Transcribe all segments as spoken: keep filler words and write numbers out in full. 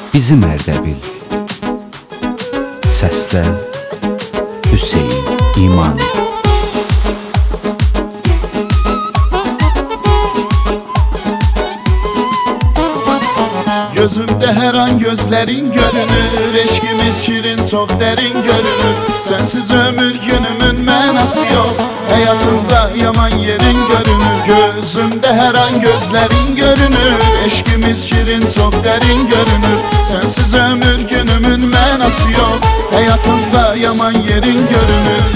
Bizim Ərdəbil. Səsdə Hüseyn İmani. Gözümde her an gözlerin görünür, eşkimiz şirin çok derin görünür. Sensiz ömür günümün mənası yok, hayatımda yaman yerin görünür. Gözümde her an gözlerin görünür, eşkimiz şirin çok derin görünür. Sensiz ömür günümün mənası yok, hayatımda yaman yerin görünür.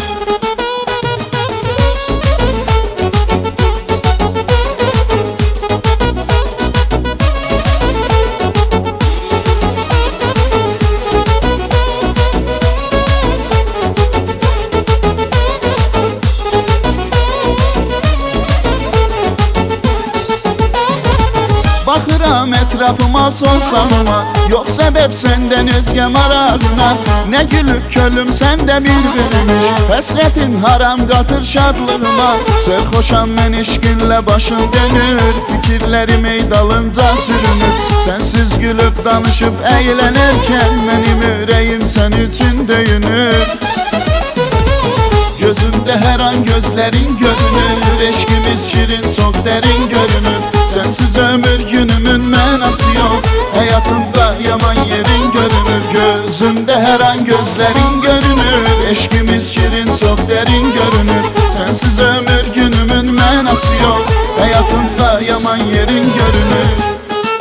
Baxıram etrafıma solsanıma, yok sebep senden özge marağına. Ne gülüp kölüm sende bir-birmiş, həsrətin haram qatır şadlığıma. Sərxoşam mən eşqinlə başım dönür, fikirlərim ey dalınca sürünür. Sensiz gülüp danışıp eğlenirken benim ürəyim sen üçün döyünür. Gözümde her an gözlerin görünür, eşkimiz şirin çok derin görünür. Sensiz ömür günümün mənası yok, hayatımda yaman yerin görünür. Gözümde her an gözlerin görünür, eşkimiz şirin çok derin görünür. Sensiz ömür günümün mənası yok, hayatımda yaman yerin görünür.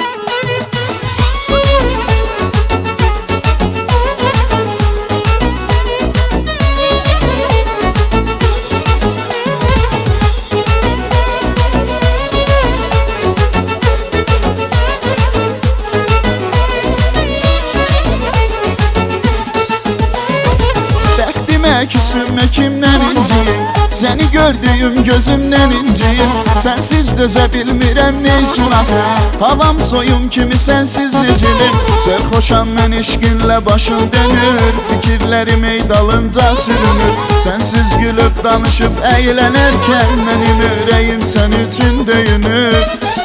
Küsüme kimden inciyim, seni gördüğüm gözümden inciyim. Sensiz döze bilmirəm neyçün axı, havam soyum kimi sensiz necilim. Sərxoşam mən eşqinlə başım dönür, fikirlərim ey dalınca sürünür. Sensiz gülüp danışıp eğlenirken benim ürəyim sen üçün döyünür.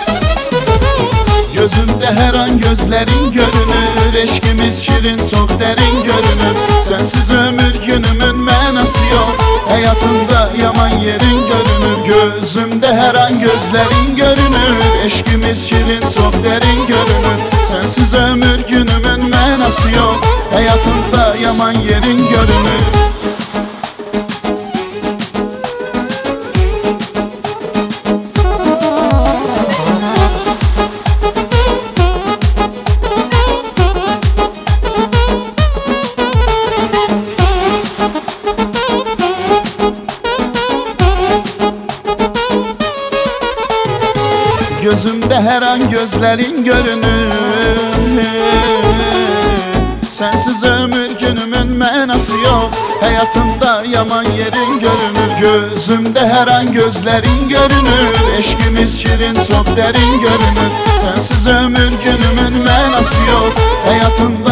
Gözümde her an gözlerin görünür, eşkimiz şirin çok derin görünür. Sensiz ömür günümün mənası yok, hayatımda yaman yerin görünür. Gözümde her an gözlerin görünür, eşkimiz şirin çok derin görünür. Sensiz ömür günümün mənası yok, hayatımda yaman yerin görünür. Gözümde her an gözlerin görünür, sensiz ömür günümün mənası yok, hayatımda yaman yerin görünür. Gözümde her an gözlerin görünür, eşkimiz şirin çok derin görünür. Sensiz ömür günümün mənası yok, hayatımda